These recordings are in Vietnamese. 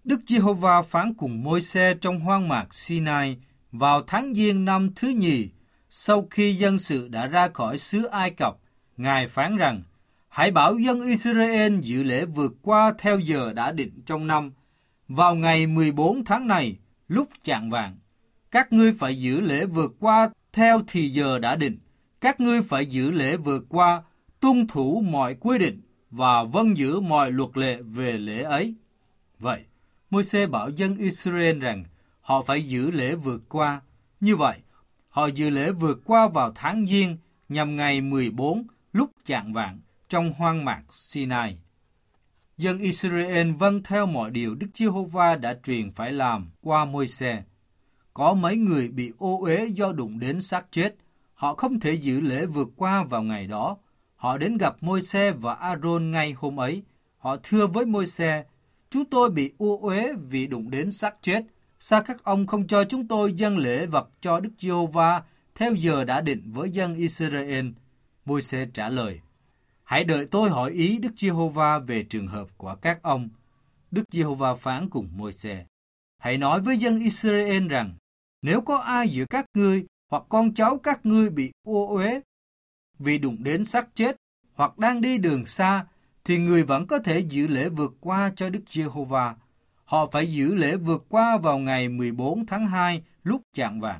Đức Giê-hô-va phán cùng Môi-se trong hoang mạc Sinai vào tháng Giêng năm thứ nhì, sau khi dân sự đã ra khỏi xứ Ai Cập. Ngài phán rằng, hãy bảo dân Israel dự lễ vượt qua theo giờ đã định trong năm. Vào ngày 14 tháng này, lúc chạng vạng, các ngươi phải giữ lễ vượt qua theo thì giờ đã định. Các ngươi phải giữ lễ vượt qua, tuân thủ mọi quy định và vâng giữ mọi luật lệ về lễ ấy. Vậy, Môi-se bảo dân Israel rằng họ phải giữ lễ vượt qua. Như vậy, họ giữ lễ vượt qua vào tháng Giêng nhằm ngày 14 lúc chạng vạng trong hoang mạc Sinai. Dân Israel vâng theo mọi điều Đức Giê-hô-va đã truyền phải làm qua Môi-se. Có mấy người bị ô uế do đụng đến xác chết. Họ không thể giữ lễ vượt qua vào ngày đó. Họ đến gặp Môi-se và A-rôn ngay hôm ấy. Họ thưa với Môi-se, chúng tôi bị ô uế vì đụng đến xác chết. Sao các ông không cho chúng tôi dâng lễ vật cho Đức Giê-hô-va theo giờ đã định với dân Israel? Môi-se trả lời, hãy đợi tôi hỏi ý Đức Giê-hô-va về trường hợp của các ông. Đức Giê-hô-va phán cùng Môi-se, hãy nói với dân Israel rằng, nếu có ai giữa các ngươi hoặc con cháu các ngươi bị ô uế vì đụng đến xác chết hoặc đang đi đường xa, thì người vẫn có thể giữ lễ vượt qua cho Đức Giê-hô-va. Họ phải giữ lễ vượt qua vào ngày 14 tháng 2 lúc chạng vạng.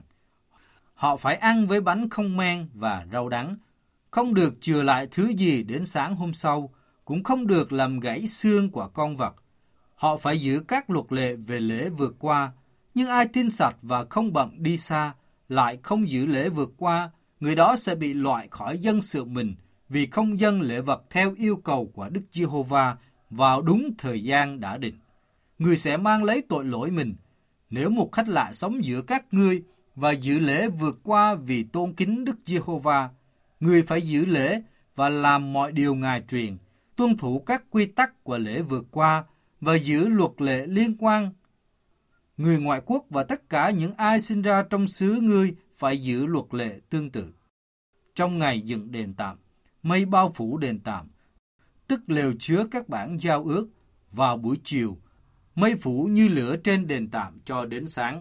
Họ phải ăn với bánh không men và rau đắng. Không được chừa lại thứ gì đến sáng hôm sau, cũng không được làm gãy xương của con vật. Họ phải giữ các luật lệ về lễ vượt qua. Nhưng ai tin sạch và không bận đi xa, lại không giữ lễ vượt qua, người đó sẽ bị loại khỏi dân sự mình vì không dâng lễ vật theo yêu cầu của Đức Giê-hô-va vào đúng thời gian đã định. Người sẽ mang lấy tội lỗi mình. Nếu một khách lạ sống giữa các ngươi và giữ lễ vượt qua vì tôn kính Đức Giê-hô-va, người phải giữ lễ và làm mọi điều Ngài truyền, tuân thủ các quy tắc của lễ vượt qua và giữ luật lệ liên quan. Người ngoại quốc và tất cả những ai sinh ra trong xứ ngươi phải giữ luật lệ tương tự. Trong ngày dựng đền tạm, mây bao phủ đền tạm, tức lều chứa các bản giao ước. Vào buổi chiều, mây phủ như lửa trên đền tạm cho đến sáng.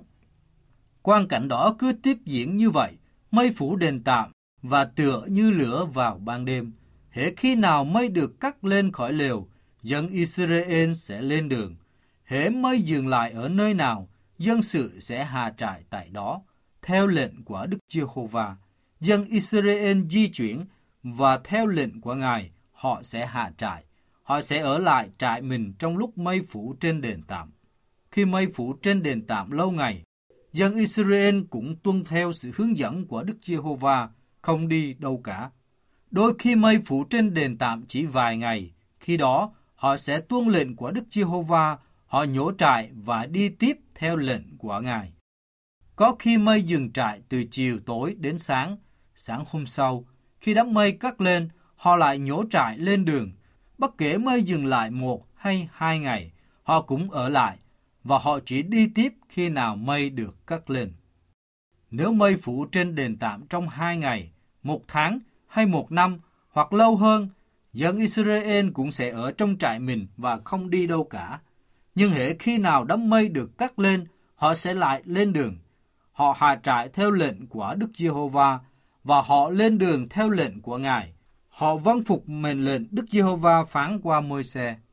Quang cảnh đó cứ tiếp diễn như vậy, mây phủ đền tạm và tựa như lửa vào ban đêm. Hễ khi nào mây được cắt lên khỏi lều, dân Israel sẽ lên đường. Hễ mây dừng lại ở nơi nào, dân sự sẽ hạ trại tại đó. Theo lệnh của Đức Giê-hô-va, dân Israel di chuyển và theo lệnh của Ngài, họ sẽ hạ trại. Họ sẽ ở lại trại mình trong lúc mây phủ trên đền tạm. Khi mây phủ trên đền tạm lâu ngày, dân Israel cũng tuân theo sự hướng dẫn của Đức Giê-hô-va, không đi đâu cả. Đôi khi mây phủ trên đền tạm chỉ vài ngày, khi đó họ sẽ tuân lệnh của Đức Giê-hô-va, họ nhổ trại và đi tiếp theo lệnh của Ngài. Có khi mây dừng trại từ chiều tối đến sáng. Sáng hôm sau, khi đám mây cất lên, họ lại nhổ trại lên đường. Bất kể mây dừng lại 1 hay 2 ngày, họ cũng ở lại, và họ chỉ đi tiếp khi nào mây được cất lên. Nếu mây phủ trên đền tạm trong 2 ngày, 1 tháng hay 1 năm hoặc lâu hơn, dân Israel cũng sẽ ở trong trại mình và không đi đâu cả. Nhưng hễ khi nào đám mây được cất lên, họ sẽ lại lên đường. Họ hạ trại theo lệnh của Đức Giê-hô-va và họ lên đường theo lệnh của Ngài. Họ vâng phục mệnh lệnh Đức Giê-hô-va phán qua Môi-se.